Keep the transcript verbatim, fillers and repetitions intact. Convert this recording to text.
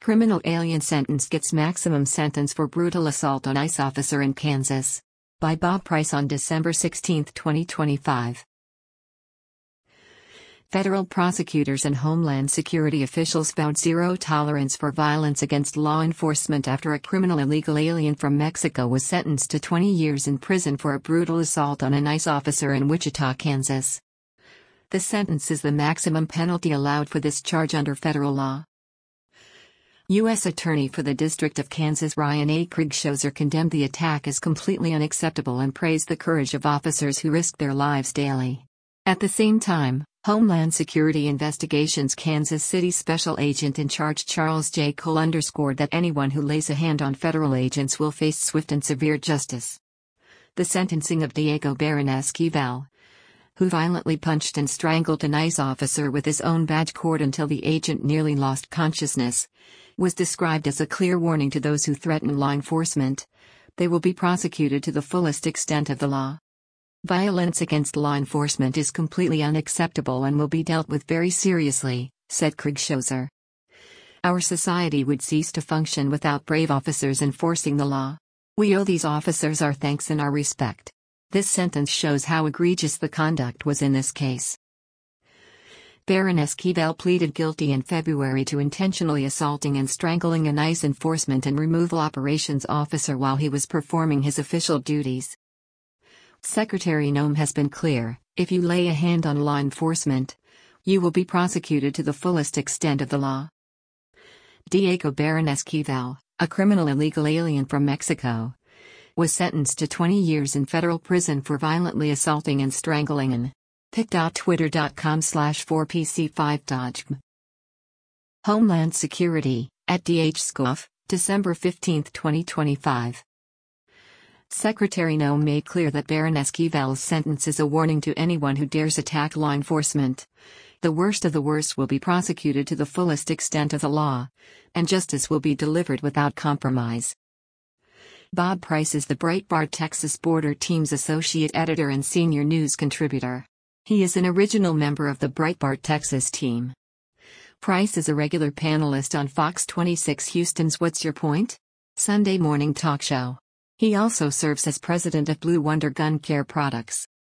Criminal alien sentenced gets maximum sentence for brutal assault on ICE officer in Kansas. By Bob Price on December sixteenth, twenty twenty-five. Federal prosecutors and Homeland Security officials vowed zero tolerance for violence against law enforcement after a criminal illegal alien from Mexico was sentenced to twenty years in prison for a brutal assault on an ICE officer in Wichita, Kansas. The sentence is the maximum penalty allowed for this charge under federal law. U S Attorney for the District of Kansas Ryan A. Kriegshoser condemned the attack as completely unacceptable and praised the courage of officers who risk their lives daily. At the same time, Homeland Security Investigations Kansas City Special Agent in Charge Charles J. Cole underscored that anyone who lays a hand on federal agents will face swift and severe justice. The sentencing of Diego Baron Esquivel, who violently punched and strangled an ICE officer with his own badge cord until the agent nearly lost consciousness, was described as a clear warning to those who threaten law enforcement. They will be prosecuted to the fullest extent of the law. Violence against law enforcement is completely unacceptable and will be dealt with very seriously, said Kriegshoser. Our society would cease to function without brave officers enforcing the law. We owe these officers our thanks and our respect. This sentence shows how egregious the conduct was in this case. Baron Esquivel pleaded guilty in February to intentionally assaulting and strangling an ICE enforcement and removal operations officer while he was performing his official duties. Secretary Noem has been clear, if you lay a hand on law enforcement, you will be prosecuted to the fullest extent of the law. Diego Baron Esquivel, a criminal illegal alien from Mexico, was sentenced to twenty years in federal prison for violently assaulting and strangling an pic dot twitter dot com slash four P C five dot G M. Homeland Security, at D H Scoff, December fifteenth, twenty twenty-five. Secretary Noem made clear that Baron Esquivel's sentence is a warning to anyone who dares attack law enforcement. The worst of the worst will be prosecuted to the fullest extent of the law, and justice will be delivered without compromise. Bob Price is the Breitbart Texas Border Team's associate editor and senior news contributor. He is an original member of the Breitbart Texas team. Price is a regular panelist on Fox twenty-six Houston's What's Your Point? Sunday morning talk show. He also serves as president of Blue Wonder Gun Care Products.